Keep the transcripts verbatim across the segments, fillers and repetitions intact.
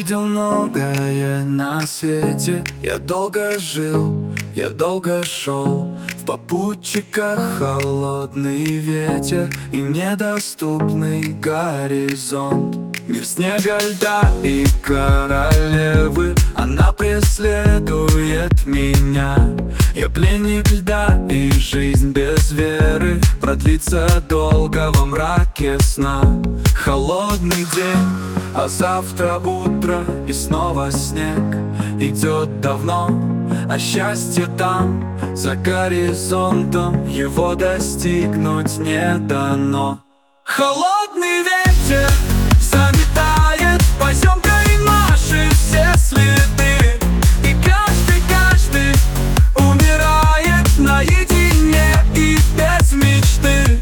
видел многое на свете. Я долго жил, я долго шел. В попутчиках холодный ветер и недоступный горизонт. Мир снега, льда и королевы, она преследует меня. Я пленник льда, и жизнь без веры продлится долго во мраке сна. Холодный день, а завтра утро, и снова снег. Идет давно, а счастье там, за горизонтом, его достигнуть не дано. Холодный ветер заметает поземкой наши все следы, и каждый, каждый умирает наедине и без мечты.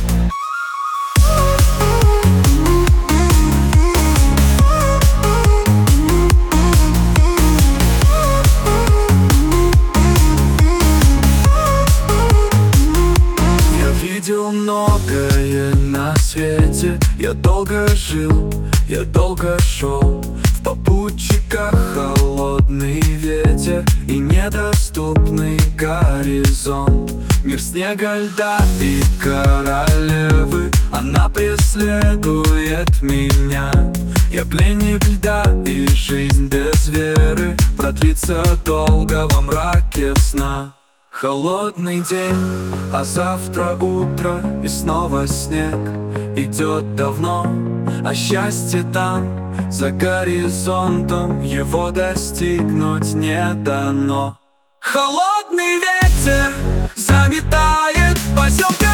Видел многое на свете. Я долго жил, я долго шел. В попутчиках холодный ветер и недоступный горизонт. Мир снега, льда и королевы, она преследует меня. Я пленник льда, и жизнь без веры продлится долго во мраке сна. Холодный день, а завтра утро, и снова снег. Идет давно, а счастье там, за горизонтом, его достигнуть не дано. Холодный ветер заметает поземкой